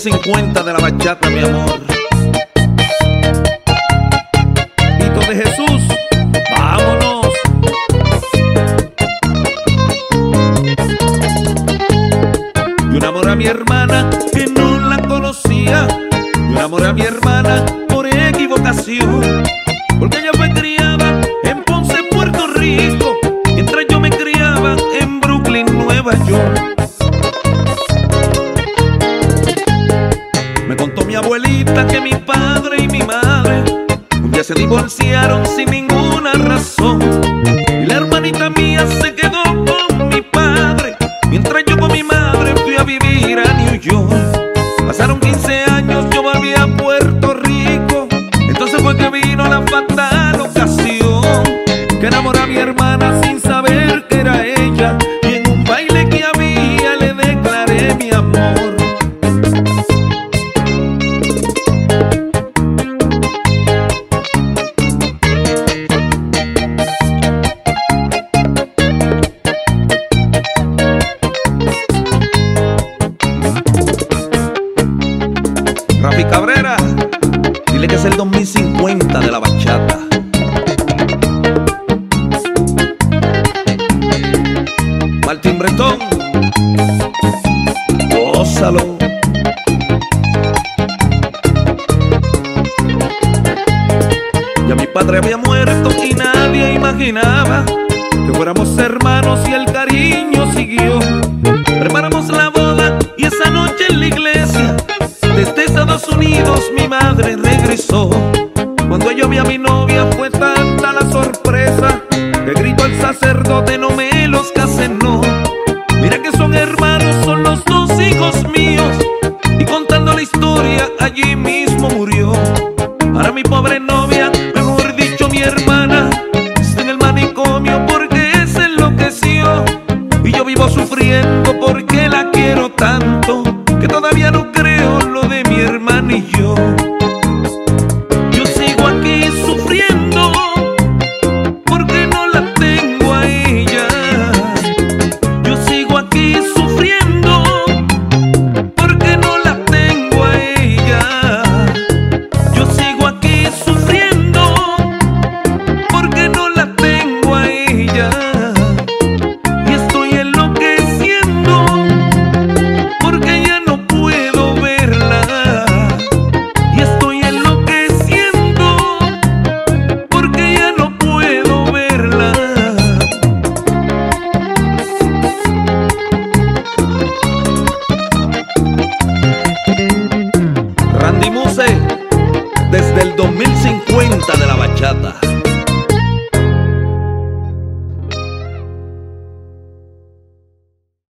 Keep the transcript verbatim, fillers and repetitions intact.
cincuenta de la bachata, mi amor. Hito de Jesús, vámonos. Yo enamoré a mi hermana que no la conocía. Yo enamoré a mi hermana por equivocación, porque ella fue criada en Ponce, Puerto Rico, mientras yo me criaba en Brooklyn, Nueva York. Me contó mi abuelita que mi padre y mi madre un día se divorciaron sin ninguna razón, y la hermanita mía se quedó con mi padre, mientras yo con mi madre fui a vivir a New York. Pasaron quince años, yo volví a Puerto Rico. Entonces fue que vino la fatal ocasión que enamoré a mi hermana sin saber que era ella, y en un baile que había le declaré mi amor. Rafi Cabrera, dile que es el dos mil cincuenta de la bachata. Martín Bretón, gózalo. Ya mi padre había muerto y nadie imaginaba que fuéramos hermanos, y el cariño siguió. Preparamos la boda y esa noche en la iglesia desde Estados Unidos mi madre regresó. Cuando yo vi a mi novia fue tanta la sorpresa que gritó el sacerdote: no me los casen, no. Mira que son hermanos, son los dos hijos míos. Y contando la historia allí mismo murió. Ahora mi pobre novia, mejor dicho mi hermana, está en el manicomio porque se enloqueció. Y yo vivo sufriendo porque la quiero tanto, que todavía no creo lo de mi hermana y yo. Yo sigo aquí sufriendo porque no la tengo a ella. Yo sigo aquí sufriendo porque no la tengo a ella. Yo sigo aquí sufriendo porque no la tengo a ella. Y estoy enloqueciendo porque ya no puedo verla. Y estoy enloqueciendo porque ya no puedo verla. Randy Muse, desde el dos mil cincuenta de la bachata.